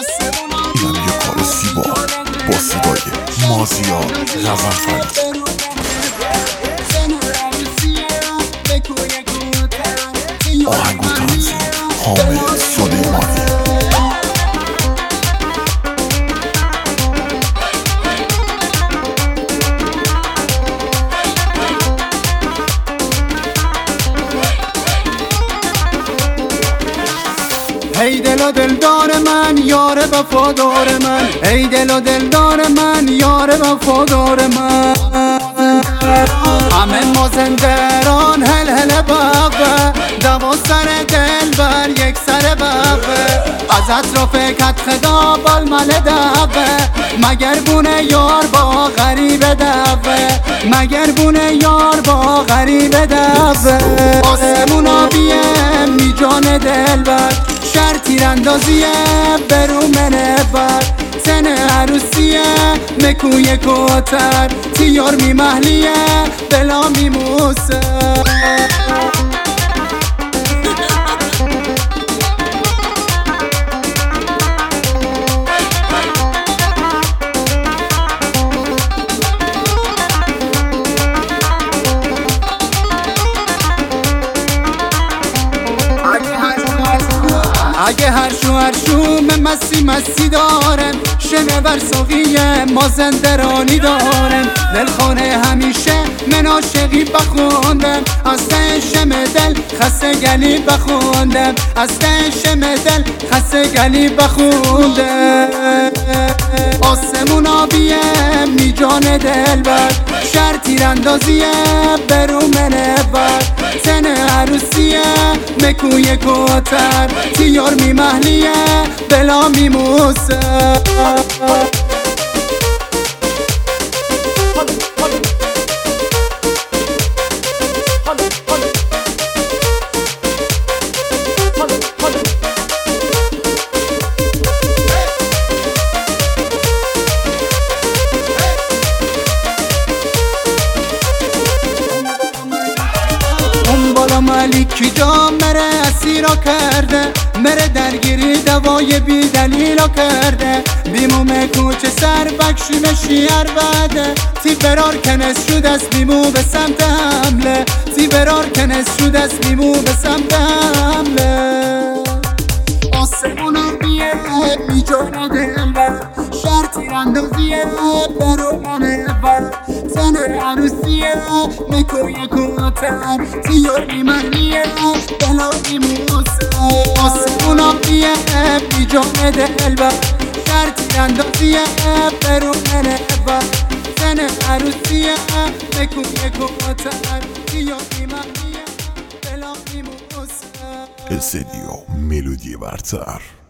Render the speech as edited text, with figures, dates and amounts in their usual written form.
اینم یه کار زیبا با صدای مازیار غزنفری. آهنگ و تنظیم حامد سلیمانی. ای دل و دلدار من یار وفادار من، ای دل و دلدار من یار وفادار من. همه مازندران هل هل بابا، دوا سر دل بر یک سر بابا. از اطراف کت خدا بالمل دوه، مگر بونه یار با غریب دوه، مگر بونه یار با غریب دوه. آسمون آبیه می جان دل بر، شر تیراندازیه برو منور. سن عروسیه مکوی کوتر، تیار می محلیه بلا می موسه. اگه هر شوم مسی دارم، شنور ساقیه مازندرانی دارم. دلخانه همیشه من عاشقی بخوندم، از ته شم دل خسته گلی بخوندم، از ته شم دل خسته گلی بخوندم. آسمون آبیه می جان دل بر، شر تیراندازیه برو منور. سن عروسیه مکوی کوتر، تیار می محلیه بلا می موسه. ملیکی جا مره اسیرا کرده، مره درگیری دوای بی دلیلا کرده. بیموم کوچه سر بکشیم شیار بده، تی برار کنس شد از بیمو به سمت حمله، تی برار کنس شد از بیمو به سمت حمله. آسمونا بیه بی جان دل بر، شر تیراندازیه برو منور. سن عروسیه مکوی کوتر، تیار بی محلیه بلا بی موسه. آسمونا بیه بی جان دل بر، شر تیراندازیه برو منور. سن عروسیه مکوی کوتر، تیار بی محلیه بلا بی موسه. استدیو ملودی برتر.